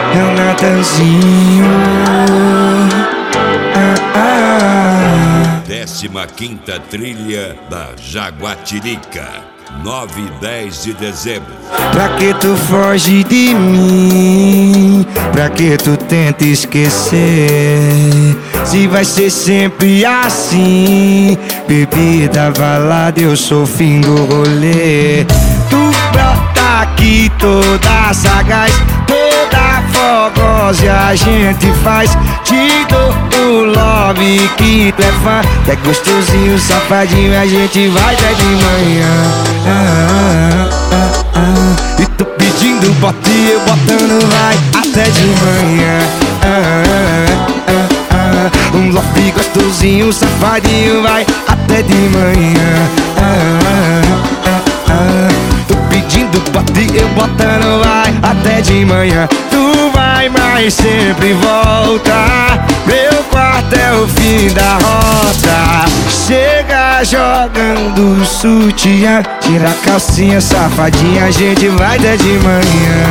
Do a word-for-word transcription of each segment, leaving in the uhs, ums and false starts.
é o Natanzinho. Ah, ah. Décima quinta trilha da Jaguatirica, nove e dez de dezembro. Pra que tu foge de mim? Pra que tu tenta esquecer? Se vai ser sempre assim, bebida, balada, eu sou o fim do rolê. Tu brota aqui toda sagaz, toda fogosa, e a gente faz. Te dou o love que tu é fã, é gostosinho, safadinho, a gente vai até de manhã. Ah, ah, ah, ah. E tô pedindo bote, eu botando vai até de manhã. Ah, ah, ah, ah. Um love gostosinho, safadinho, vai até de manhã. Ah, ah, ah, ah. Tô pedindo bote, eu botando vai até de manhã. Tu vai, mas sempre volta. Meu quarto é o fim da rota. Chega jogando sutiã, tira a calcinha, safadinha, a gente vai até de manhã.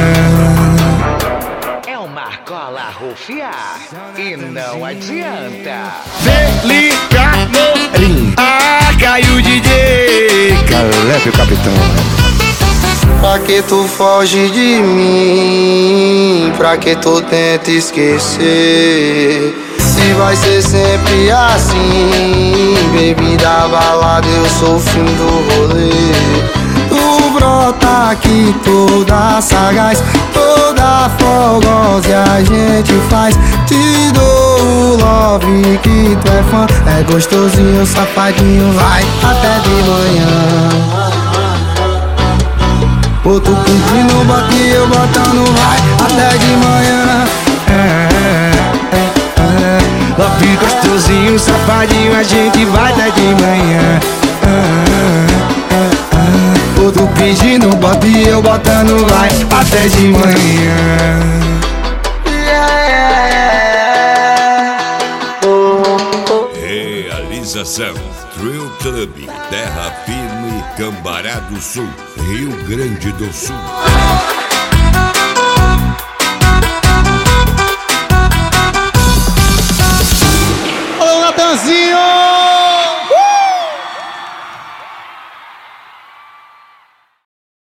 É uma cola rufiar e não adianta. Felica Morim, ah, caiu o D J Caleb, o capitão. Pra que tu foge de mim? Pra que tu tenta esquecer? Se vai ser sempre assim, bebida, balada, eu sou o fim do rolê. Tu brota aqui toda sagaz, toda fogosa, e a gente faz. Te dou o love que tu é fã, é gostosinho, safadinho, vai até de manhã. Ô, tu pedindo bote, eu botando vai até de manhã. Ah, ah, ah. Love gostosinho, safadinho, a gente vai até de manhã. Ah, ah, ah. Ô, tu pedindo bote, eu botando vai até de manhã. Realização Thrill Club, Terra Firme, Cambará do Sul, Rio Grande do Sul.